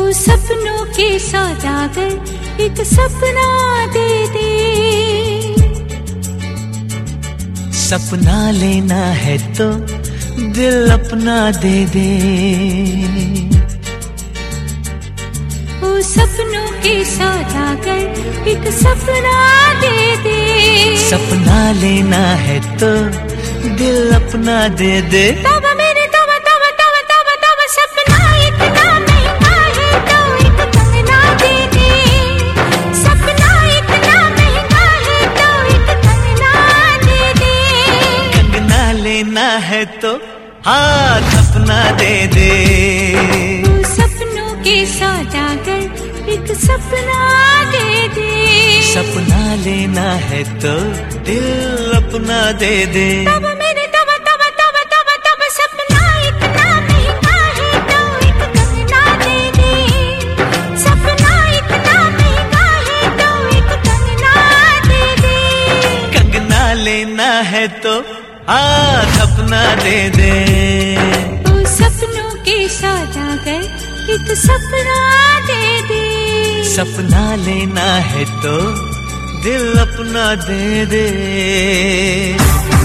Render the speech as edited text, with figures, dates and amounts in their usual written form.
सपनों के सौदागर एक सपना दे दे। सपना लेना है तो दिल अपना दे दे। ओ सपनों के सौदागर एक सपना दे दे। सपना लेना है तो दिल अपना दे दे। तब मेरे तब तब तब तब तब सपना इतना महंगा है तो एक कंगना दे दे। सपना इतना महंगा है तो एक कंगना दे दे। कंगना लेना है तो हाथ अपना दे दे। ओ सपनों के सौदागर एक सपना दे दे। सपना लेना है तो दिल अपना दे दे। तब मेरे तब तब तब तब तब सपना इतना महंगा है तो एक कंगना दे दे। सपना इतना महंगा है तो एक कंगना दे दे। कंगना लेना है तो हाथ अपना दे दे। ओ सपनों के सौदागर एक सपना दे दे। सपना लेना है तो दिल अपना दे दे।